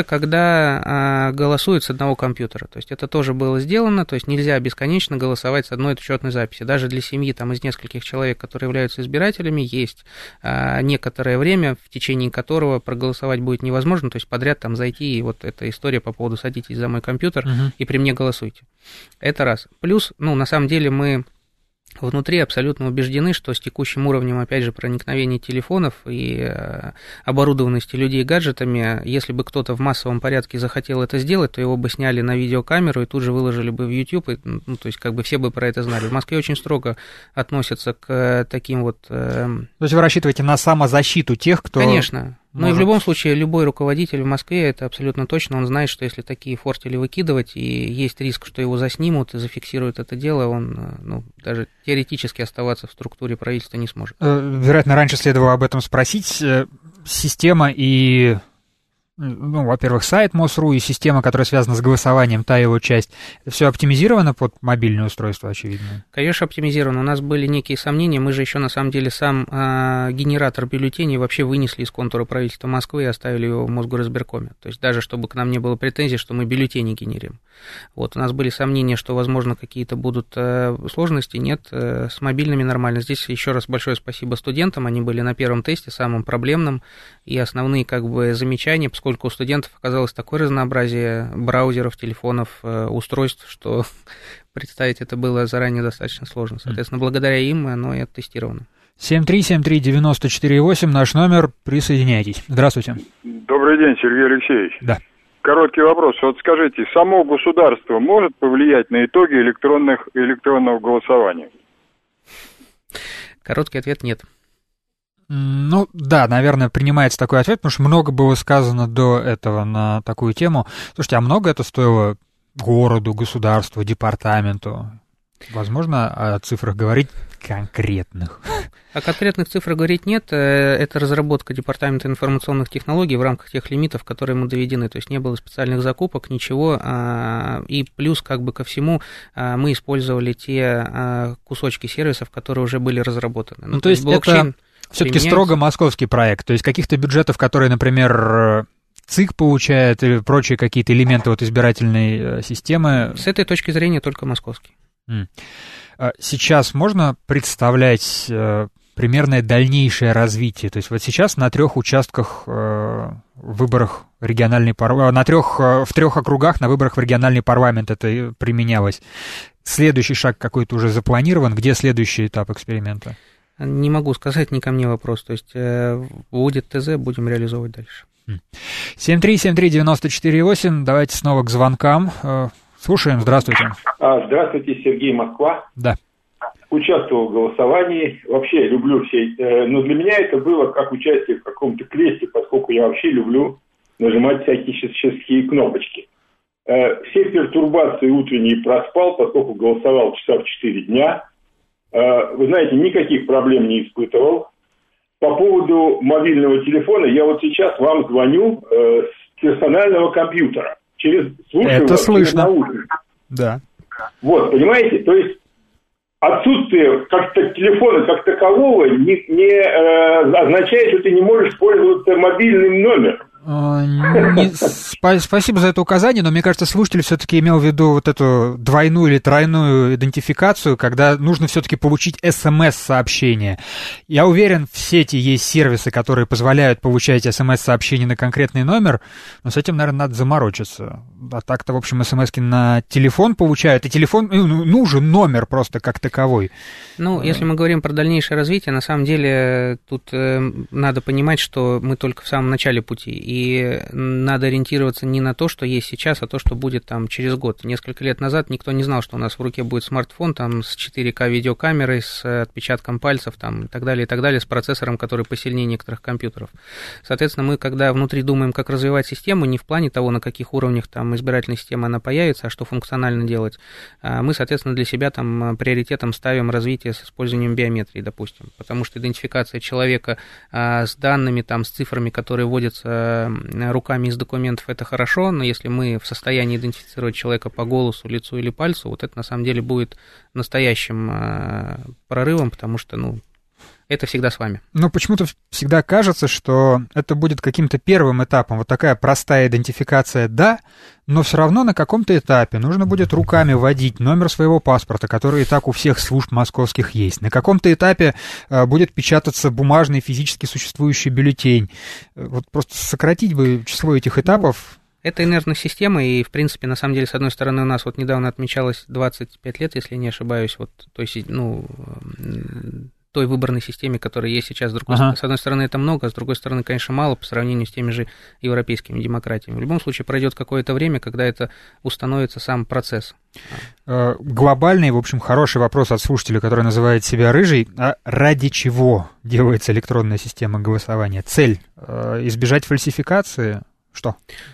когда голосуют с одного компьютера. То есть это тоже было сделано, то есть нельзя бесконечно голосовать с одной учетной записи. Даже для семьи там, из нескольких человек, которые являются избирателями, есть некоторое время, в течение которого проголосовать будет невозможно, то есть подряд там зайти, и вот эта история по поводу «садитесь за мой компьютер и при мне голосуйте». Это раз. Плюс, ну, на самом деле мы внутри абсолютно убеждены, что с текущим уровнем, опять же, проникновения телефонов и оборудованности людей гаджетами, если бы кто-то в массовом порядке захотел это сделать, то его бы сняли на видеокамеру и тут же выложили бы в YouTube, и, ну, то есть как бы все бы про это знали. В Москве очень строго относятся к таким вот... То есть вы рассчитываете на самозащиту тех, кто... Конечно. Ну и в любом случае, любой руководитель в Москве, это абсолютно точно, он знает, что если такие фортели выкидывать, и есть риск, что его заснимут и зафиксируют это дело, он, ну, даже теоретически оставаться в структуре правительства не сможет. Вероятно, раньше следовало об этом спросить. Система и... Ну, во-первых, сайт МОСРУ и система, которая связана с голосованием, та его часть, все оптимизировано под мобильное устройство, очевидно? Конечно, оптимизировано. У нас были некие сомнения. Мы же еще, на самом деле, сам генератор бюллетеней вообще вынесли из контура правительства Москвы и оставили его в Мосгоризбиркоме. То есть даже чтобы к нам не было претензий, что мы бюллетени генерим. Вот, у нас были сомнения, что, возможно, какие-то будут сложности. Нет, с мобильными нормально. Здесь еще раз большое спасибо студентам. Они были на первом тесте, самым проблемным. И основные, как бы, замечания, поскольку у студентов оказалось такое разнообразие браузеров, телефонов, устройств, что представить это было заранее достаточно сложно. Соответственно, благодаря им оно и оттестировано. 7373948, наш номер, присоединяйтесь. Здравствуйте. Добрый день, Сергей Алексеевич. Да. Короткий вопрос. Вот скажите, само государство может повлиять на итоги электронного голосования? Короткий ответ – нет. Ну, да, наверное, принимается такой ответ, потому что много было сказано до этого на такую тему. Слушайте, а много это стоило городу, государству, департаменту? Возможно, о цифрах говорить конкретных? О конкретных цифрах говорить нет. Это разработка Департамента информационных технологий в рамках тех лимитов, которые мы доведены. То есть не было специальных закупок, ничего. И плюс, как бы ко всему, мы использовали те кусочки сервисов, которые уже были разработаны. Ну, то есть блокчейн... это все-таки строго московский проект. То есть каких-то бюджетов, которые, например, ЦИК получает, или прочие какие-то элементы вот избирательной системы... С этой точки зрения только московский. Сейчас можно представлять примерное дальнейшее развитие? То есть вот сейчас на 3 участках выборах в 3 округах на выборах в региональный парламент это применялось. Следующий шаг какой-то уже запланирован? Где следующий этап эксперимента? Не могу сказать, не ко мне вопрос. То есть будет ТЗ, будем реализовывать дальше. 7373948, давайте снова к звонкам. Слушаем, здравствуйте. Здравствуйте, Сергей, Москва. Да. Участвовал в голосовании, вообще люблю все, но для меня это было как участие в каком-то квесте, поскольку я вообще люблю нажимать всякие часовые кнопочки. Все пертурбации утренние проспал, поскольку голосовал часа в 4 дня. Вы знаете, никаких проблем не испытывал. По поводу мобильного телефона, я вот сейчас вам звоню с персонального компьютера. Это слышно. Да. Вот, понимаете, то есть отсутствие как-то телефона как такового не означает, что ты не можешь пользоваться мобильным номером. Спасибо за это указание, но мне кажется, слушатель все-таки имел в виду вот эту двойную или тройную идентификацию, когда нужно все-таки получить СМС-сообщение. Я уверен, в сети есть сервисы, которые позволяют получать СМС-сообщение на конкретный номер, но с этим, наверное, надо заморочиться. А так-то, в общем, СМСки на телефон получают, и телефон, нужен номер просто как таковой. Ну, если мы говорим про дальнейшее развитие, на самом деле тут надо понимать, что мы только в самом начале пути, и надо ориентироваться не на то, что есть сейчас, а то, что будет там через год. Несколько лет назад никто не знал, что у нас в руке будет смартфон там с 4К видеокамерой, с отпечатком пальцев там, и так далее, с процессором, который посильнее некоторых компьютеров. Соответственно, мы, когда внутри думаем, как развивать систему, не в плане того, на каких уровнях там избирательной системы она появится, а что функционально делать, мы, соответственно, для себя там приоритетом ставим развитие с использованием биометрии, допустим, потому что идентификация человека с данными, там, с цифрами, которые вводятся руками из документов, это хорошо, но если мы в состоянии идентифицировать человека по голосу, лицу или пальцу, вот это на самом деле будет настоящим прорывом, потому что, это всегда с вами. Но почему-то всегда кажется, что это будет каким-то первым этапом. Вот такая простая идентификация, да, но все равно на каком-то этапе нужно будет руками вводить номер своего паспорта, который и так у всех служб московских есть. На каком-то этапе будет печататься бумажный физически существующий бюллетень. Вот просто сократить бы число этих этапов. Это инертная система, и, в принципе, на самом деле, с одной стороны, у нас вот недавно отмечалось 25 лет, если не ошибаюсь, вот, то есть, той выборной системе, которая есть сейчас. С одной стороны, это много, а с другой стороны, конечно, мало по сравнению с теми же европейскими демократиями. В любом случае, пройдет какое-то время, когда это установится сам процесс. Глобальный, в общем, хороший вопрос от слушателя, который называет себя Рыжий. А ради чего делается электронная система голосования? Цель избежать фальсификации? Что?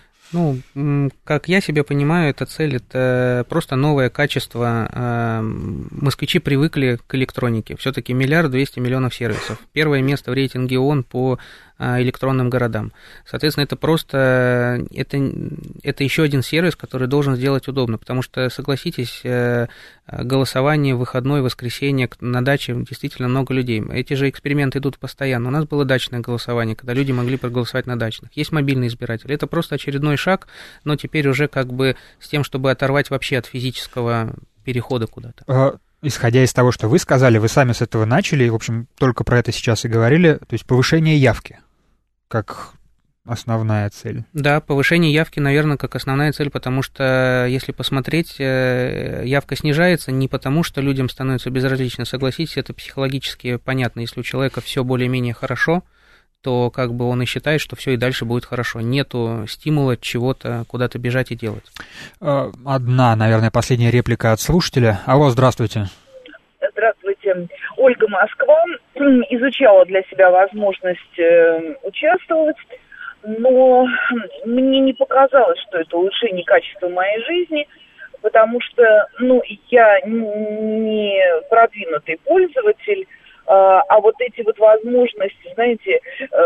Как я себе понимаю, эта цель – это просто новое качество. Москвичи привыкли к электронике. Все-таки 1 200 000 000 сервисов. Первое место в рейтинге ООН по электронным городам. Соответственно, это просто это еще один сервис, который должен сделать удобно, потому что, согласитесь, голосование в выходной, воскресенье на даче действительно много людей. Эти же эксперименты идут постоянно. У нас было дачное голосование, когда люди могли проголосовать на дачных. Есть мобильный избиратель. Это просто очередной шаг, но теперь уже как бы с тем, чтобы оторвать вообще от физического перехода куда-то. Исходя из того, что вы сказали, вы сами с этого начали, в общем, только про это сейчас и говорили, то есть повышение явки как основная цель. Да, повышение явки, наверное, как основная цель, потому что, если посмотреть, явка снижается не потому, что людям становится безразлично. Согласитесь, это психологически понятно. Если у человека все более-менее хорошо, то как бы он и считает, что все и дальше будет хорошо. Нету стимула чего-то куда-то бежать и делать. Одна, наверное, последняя реплика от слушателя. Алло, здравствуйте. Здравствуйте. Ольга, Москва. Изучала для себя возможность участвовать, но мне не показалось, что это улучшение качества моей жизни, потому что, я не продвинутый пользователь, а вот эти вот возможности, знаете,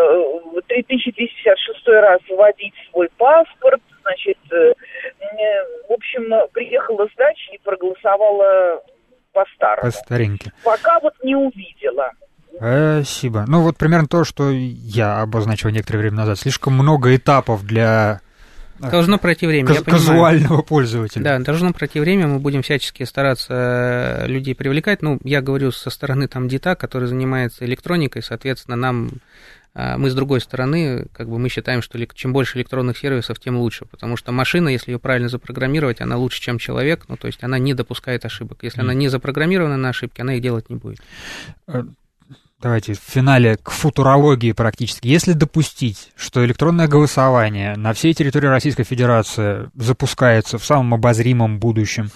3256 раз вводить свой паспорт, значит, в общем, приехала с дачи и проголосовала по-старому. По-стареньке. Пока вот не увидела. Спасибо. Вот примерно то, что я обозначил некоторое время назад. Слишком много этапов для... Должно пройти время, я понимаю. Казуального пользователя. Да, должно пройти время, мы будем всячески стараться людей привлекать. Я говорю со стороны там ДИТА, который занимается электроникой, соответственно, мы с другой стороны, мы считаем, что чем больше электронных сервисов, тем лучше, потому что машина, если ее правильно запрограммировать, она лучше, чем человек, то есть она не допускает ошибок. Если она не запрограммирована на ошибки, она их делать не будет. Давайте в финале к футурологии практически. Если допустить, что электронное голосование на всей территории Российской Федерации запускается в самом обозримом будущем,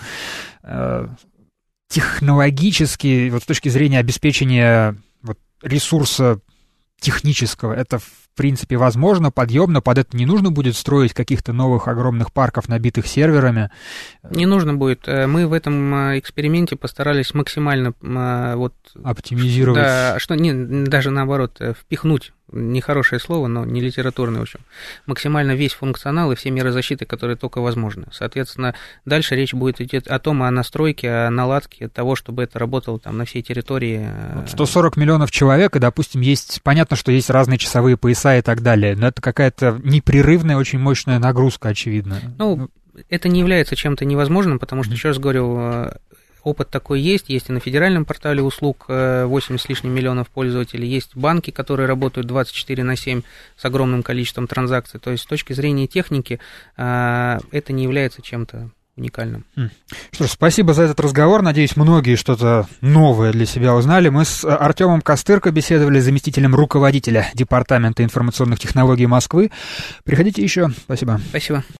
технологически, с точки зрения обеспечения ресурса технического, это в принципе возможно, подъемно, под это не нужно будет строить каких-то новых огромных парков, набитых серверами. Не нужно будет. Мы в этом эксперименте постарались максимально оптимизировать. Да, даже наоборот, впихнуть, нехорошее слово, но не литературное, в общем, максимально весь функционал и все меры защиты, которые только возможны. Соответственно, дальше речь будет идти о том, о настройке, о наладке того, чтобы это работало там на всей территории. 140 миллионов человек, и, допустим, понятно, что есть разные часовые пояса часа и так далее. Но это какая-то непрерывная, очень мощная нагрузка, очевидно. Ну, это не является чем-то невозможным, потому что, еще раз говорю, опыт такой есть и на федеральном портале услуг 8 с лишним миллионов пользователей, есть банки, которые работают 24/7 с огромным количеством транзакций. То есть с точки зрения техники это не является чем-то уникальным. Что ж, спасибо за этот разговор. Надеюсь, многие что-то новое для себя узнали. Мы с Артемом Костырко беседовали с заместителем руководителя Департамента информационных технологий Москвы. Приходите еще. Спасибо. Спасибо.